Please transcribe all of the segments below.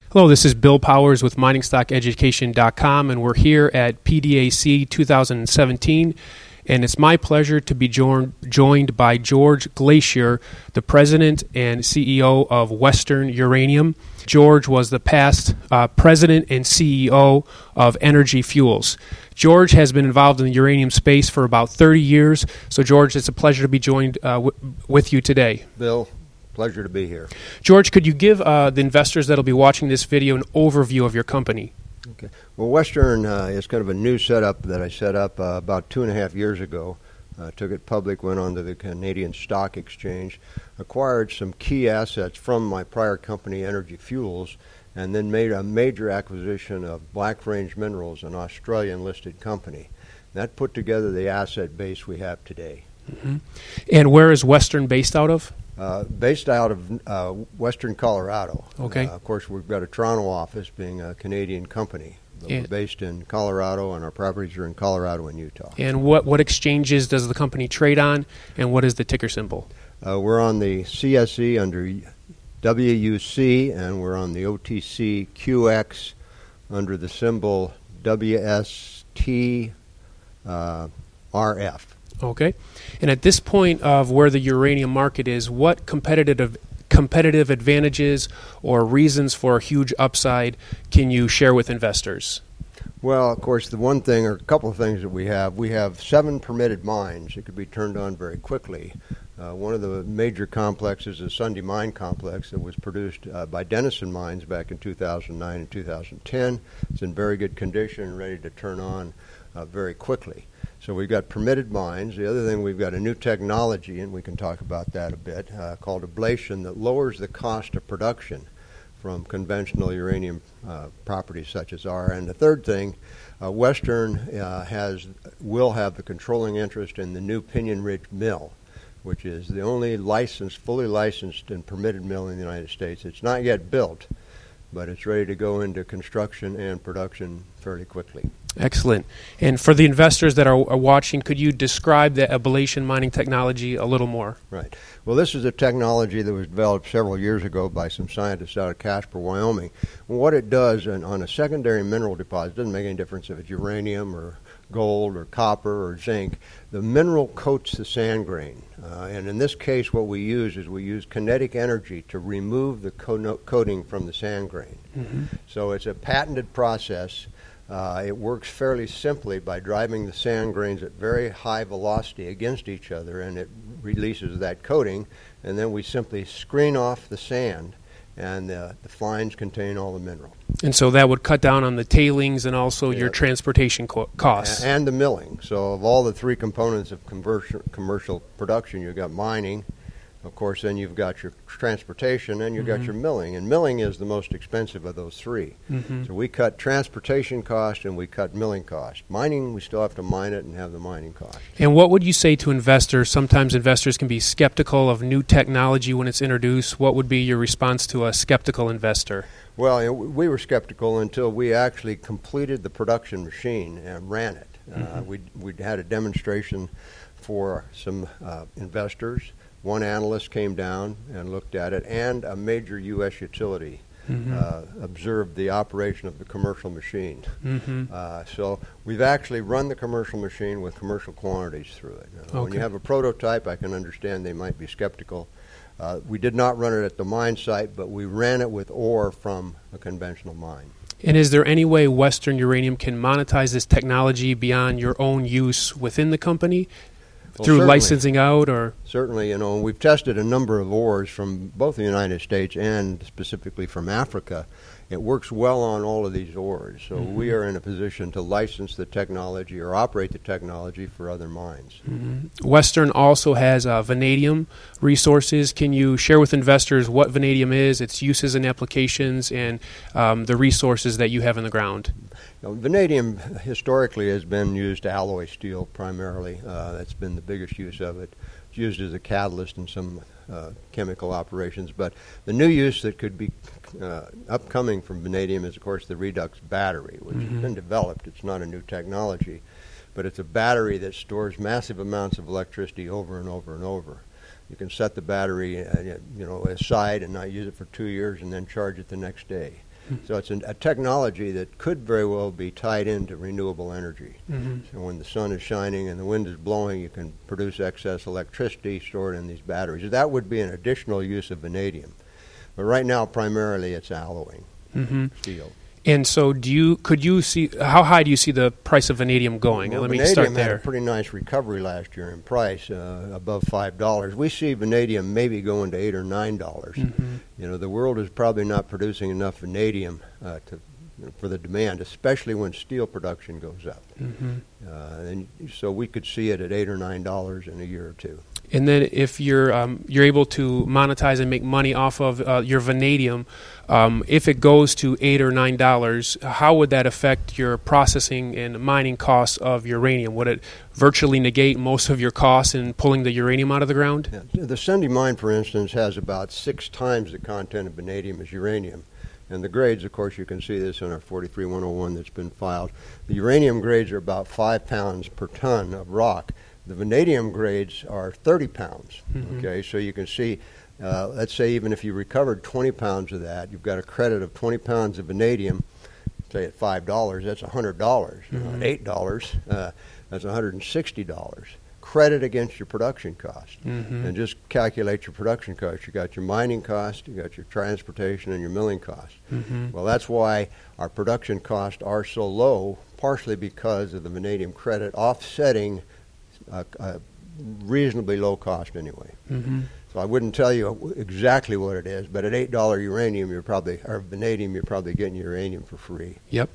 Hello, this is Bill Powers with MiningstockEducation.com, and we're here at PDAC 2017, and it's my pleasure to be joined by George Glacier, the President and CEO of Western Uranium. George was the past President and CEO of Energy Fuels. George has been involved in the uranium space for about 30 years, so George, it's a pleasure to be joined with you today. Bill, pleasure to be here. George, could you give the investors that will be watching this video an overview of your company? Okay. Well, Western is kind of a new setup that I set up about 2.5 years ago. Took it public, went on to the Canadian Stock Exchange, acquired some key assets from my prior company, Energy Fuels, and then made a major acquisition of Black Range Minerals, an Australian-listed company. That put together the asset base we have today. Mm-hmm. And where is Western based out of? Based out of Western Colorado. Okay. Of course, we've got a Toronto office, being a Canadian company. But we're based in Colorado, and our properties are in Colorado and Utah. And what exchanges does the company trade on, and what is the ticker symbol? We're on the CSE under WUC, and we're on the OTCQX under the symbol WSTRF. Okay. And at this point of where the uranium market is, what competitive advantages or reasons for a huge upside can you share with investors? Well, of course, the one thing, or a couple of things that we have 7 permitted mines that could be turned on very quickly. One of the major complexes is Sunday Mine Complex that was produced by Denison Mines back in 2009 and 2010. It's in very good condition and ready to turn on very quickly. So we've got permitted mines. The other thing, we've got a new technology, and we can talk about that a bit, called ablation, that lowers the cost of production from conventional uranium properties such as ours. And the third thing, Western will have the controlling interest in the new Pinyon Ridge Mill, which is the only fully licensed and permitted mill in the United States. It's not yet built, but it's ready to go into construction and production fairly quickly. Excellent. And for the investors that are watching, could you describe the ablation mining technology a little more? Right. Well, this is a technology that was developed several years ago by some scientists out of Casper, Wyoming. And what it does on a secondary mineral deposit, doesn't make any difference if it's uranium or gold or copper or zinc, the mineral coats the sand grain. And in this case, what we use kinetic energy to remove the coating from the sand grain. Mm-hmm. So it's a patented process. It works fairly simply by driving the sand grains at very high velocity against each other, and it releases that coating, and then we simply screen off the sand, and the fines contain all the mineral. And so that would cut down on the tailings and also your transportation costs. And the milling. So of all the 3 components of commercial production, you've got mining, of course, then you've got your transportation, and you've got your milling. And milling is the most expensive of those 3. Mm-hmm. So we cut transportation cost and we cut milling cost. Mining, we still have to mine it and have the mining cost. And what would you say to investors? Sometimes investors can be skeptical of new technology when it's introduced. What would be your response to a skeptical investor? Well, we were skeptical until we actually completed the production machine and ran it. Mm-hmm. We'd had a demonstration for some investors. One analyst came down and looked at it, and a major U.S. utility observed the operation of the commercial machine. Mm-hmm. So we've actually run the commercial machine with commercial quantities through it. When you have a prototype, I can understand they might be skeptical. We did not run it at the mine site, but we ran it with ore from a conventional mine. And is there any way Western Uranium can monetize this technology beyond your own use within the company? Through licensing out, or? Certainly, we've tested a number of ores from both the United States and specifically from Africa. It works well on all of these ores, so we are in a position to license the technology or operate the technology for other mines. Mm-hmm. Western also has vanadium resources. Can you share with investors what vanadium is, its uses and applications, and the resources that you have in the ground? Vanadium historically has been used to alloy steel primarily. That's been the biggest use of it. It's used as a catalyst in some chemical operations, but the new use that could be upcoming from vanadium is, of course, the redox battery, which has been developed. It's not a new technology, but it's a battery that stores massive amounts of electricity over and over and over. You can set the battery aside and not use it for 2 years and then charge it the next day. So it's a technology that could very well be tied into renewable energy. So when the sun is shining and the wind is blowing, you can produce excess electricity stored in these batteries. That would be an additional use of vanadium. But right now, primarily, it's alloying steel. And so, could you see how high do you see the price of vanadium going? Well, Let me start vanadium there. had a pretty nice recovery last year in price, above $5. We see vanadium maybe going to $8 or $9. You know, the world is probably not producing enough vanadium for the demand, especially when steel production goes up. And so we could see it at $8 or $9 in a year or two. And then if you're able to monetize and make money off of your vanadium, if it goes to $8 or $9, how would that affect your processing and mining costs of uranium? Would it virtually negate most of your costs in pulling the uranium out of the ground? Yeah. The Sunday mine, for instance, has about 6 times the content of vanadium as uranium. And the grades, of course, you can see this in our 43101 that's been filed. The uranium grades are about 5 pounds per ton of rock. The vanadium grades are 30 pounds. Okay, so you can see, let's say even if you recovered 20 pounds of that, you've got a credit of 20 pounds of vanadium, say at $5, that's $100. At $8, that's $160. Credit against your production cost. And just calculate your production cost. You got your mining cost, you got your transportation, and your milling cost. Well, that's why our production costs are so low, partially because of the vanadium credit offsetting a reasonably low cost anyway. So I wouldn't tell you exactly what it is, but at $8 uranium, or vanadium, you're probably getting uranium for free. Yep.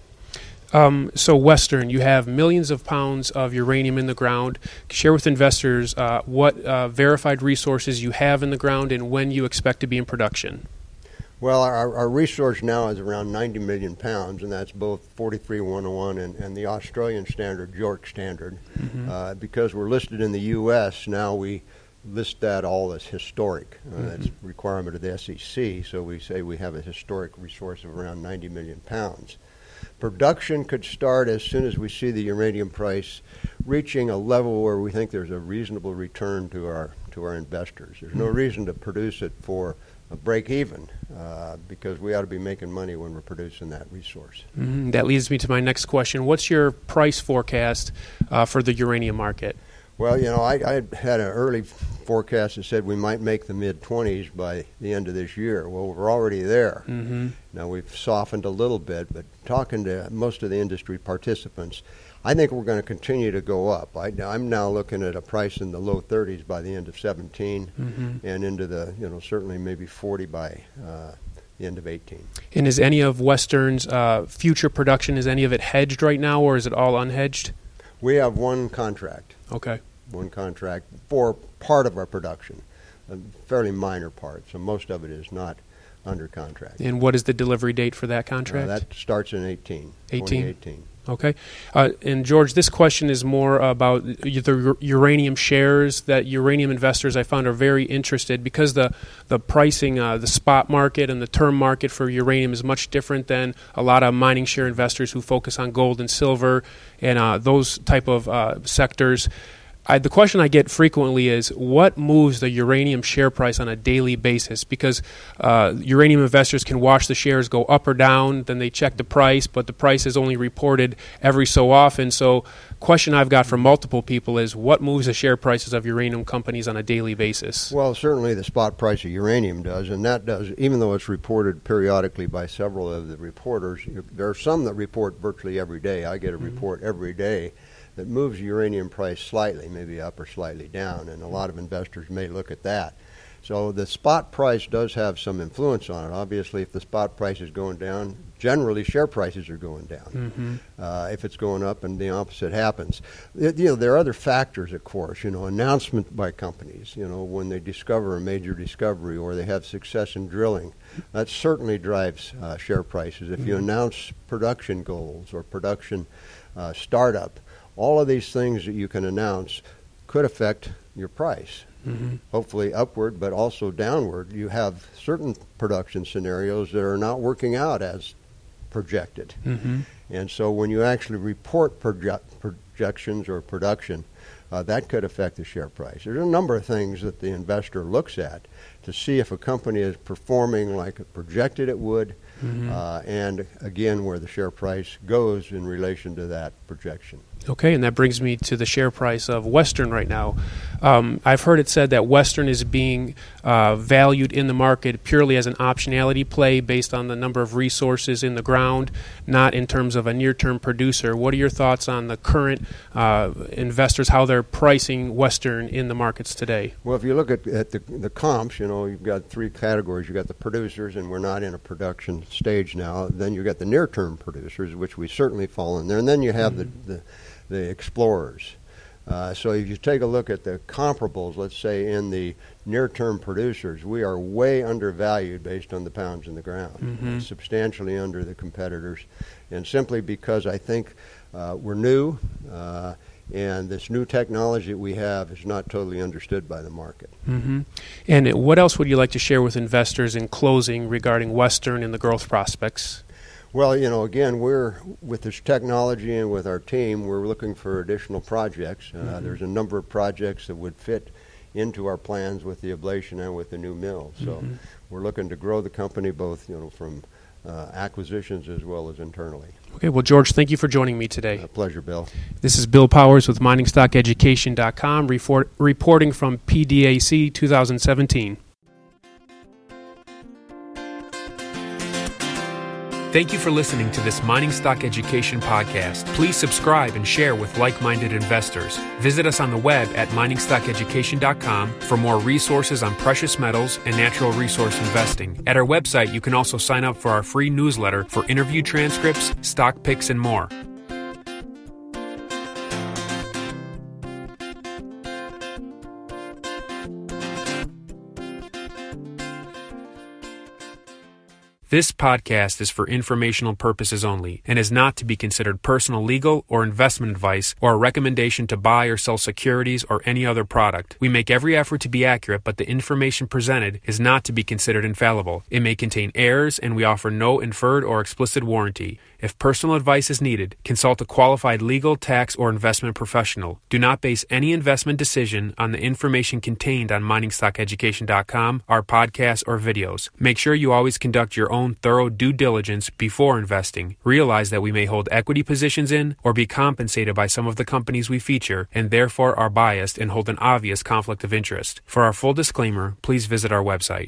So Western, you have millions of pounds of uranium in the ground. Share with investors what verified resources you have in the ground and when you expect to be in production. Well, our resource now is around 90 million pounds, and that's both 43101 and the Australian standard, York standard. Because we're listed in the U.S., now we list that all as historic. That's a requirement of the SEC, so we say we have a historic resource of around 90 million pounds. Production could start as soon as we see the uranium price reaching a level where we think there's a reasonable return to our investors. There's no reason to produce it for a break even because we ought to be making money when we're producing that resource. That leads me to my next question. What's your price forecast for the uranium market? Well, you know, I had an early forecast that said we might make the mid-20s by the end of this year. Well, we're already there. Now, we've softened a little bit, but talking to most of the industry participants, I think we're going to continue to go up. I'm now looking at a price in the low 30s by the end of 17 and into the, certainly maybe 40 by the end of 18. And is any of Western's future production, is any of it hedged right now, or is it all unhedged? We have one contract. Okay. One contract for part of our production, a fairly minor part, so most of it is not under contract. And what is the delivery date for that contract? That starts in 2018. Okay. And George, this question is more about the uranium shares that uranium investors I found are very interested because the pricing, the spot market and the term market for uranium is much different than a lot of mining share investors who focus on gold and silver and those type of sectors. The question I get frequently is what moves the uranium share price on a daily basis? Because uranium investors can watch the shares go up or down, then they check the price, but the price is only reported every so often. So question I've got from multiple people is what moves the share prices of uranium companies on a daily basis? Well, certainly the spot price of uranium does, and that does, even though it's reported periodically by several of the reporters. There are some that report virtually every day. I get a report every day that moves the uranium price slightly, maybe up or slightly down, and a lot of investors may look at that. So the spot price does have some influence on it. Obviously, if the spot price is going down, generally share prices are going down. If it's going up, and the opposite happens. There are other factors, of course. Announcement by companies. When they discover a major discovery or they have success in drilling, that certainly drives share prices. If you announce production goals or production startup, all of these things that you can announce could affect your price, hopefully upward, but also downward. You have certain production scenarios that are not working out as projected. And so when you actually report projections or production, that could affect the share price. There's a number of things that the investor looks at to see if a company is performing like it projected it would, and again, where the share price goes in relation to that projection. Okay, and that brings me to the share price of Western right now. I've heard it said that Western is being valued in the market purely as an optionality play based on the number of resources in the ground, not in terms of a near-term producer. What are your thoughts on the current investors, how they're pricing Western in the markets today? Well, if you look at the comps, you've got three categories. You've got the producers, and we're not in a production stage now. Then you've got the near-term producers, which we certainly fall in there. And then you have the explorers. So if you take a look at the comparables, let's say in the near-term producers, we are way undervalued based on the pounds in the ground, substantially under the competitors, and simply because I think we're new, and this new technology that we have is not totally understood by the market. And what else would you like to share with investors in closing regarding Western and the growth prospects? Well, again, we're with this technology and with our team, we're looking for additional projects. There's a number of projects that would fit into our plans with the ablation and with the new mill. So we're looking to grow the company both, from acquisitions as well as internally. Okay, well, George, thank you for joining me today. A pleasure, Bill. This is Bill Powers with MiningstockEducation.com reporting from PDAC 2017. Thank you for listening to this Mining Stock Education podcast. Please subscribe and share with like-minded investors. Visit us on the web at miningstockeducation.com for more resources on precious metals and natural resource investing. At our website, you can also sign up for our free newsletter for interview transcripts, stock picks, and more. This podcast is for informational purposes only and is not to be considered personal legal or investment advice or a recommendation to buy or sell securities or any other product. We make every effort to be accurate, but the information presented is not to be considered infallible. It may contain errors, and we offer no inferred or explicit warranty. If personal advice is needed, consult a qualified legal, tax, or investment professional. Do not base any investment decision on the information contained on MiningstockEducation.com, our podcasts, or videos. Make sure you always conduct your own thorough due diligence before investing. Realize that we may hold equity positions in or be compensated by some of the companies we feature and therefore are biased and hold an obvious conflict of interest. For our full disclaimer, please visit our website.